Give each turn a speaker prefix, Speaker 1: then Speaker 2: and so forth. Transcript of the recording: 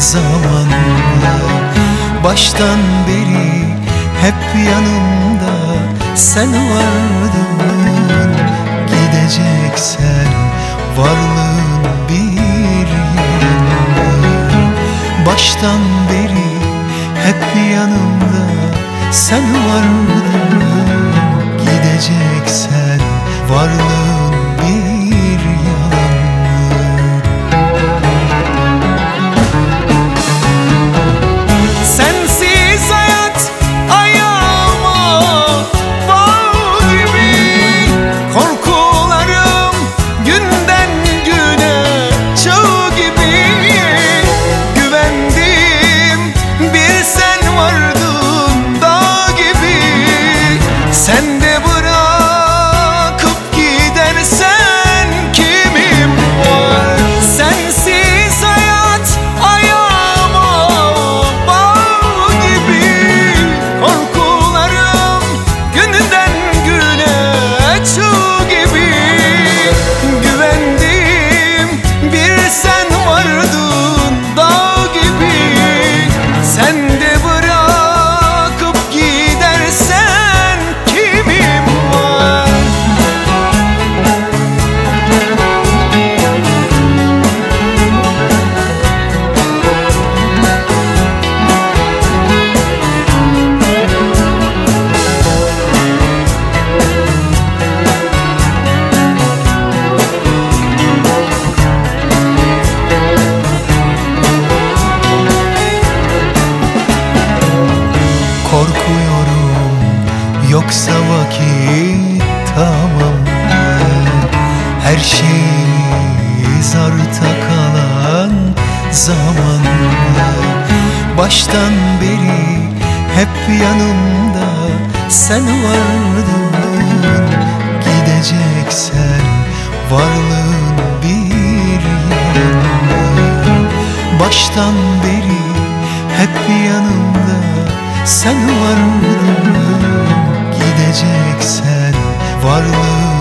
Speaker 1: zamanla. Baştan beri hep yanımda sen vardın. Gideceksen varlığın bir yana. Baştan beri hep yanımda sen vardın. Gideceksen varlığın bir yalan.
Speaker 2: Sensiz hayat ayağıma bağ gibi, korkularım günden güne çığ gibi. Güvendim bir sen vardın dağ gibi. Sen de bırakıp gidersen kimim var? Sensiz hayat ayağıma bağ gibi, korkularım günden güne çığ gibi. Güvendim bir sen vardın dağ gibi. Sen de bırakıp gidersen kimim var?
Speaker 1: Korkuyorum yoksa vakit tamam mı? Her şeyimiz arta kalan zaman mı? Baştan beri hep yanımda sen vardın. Gideceksen varlığın bir yana. Baştan beri hep yanımda sen vardın. Gideceksen varlığın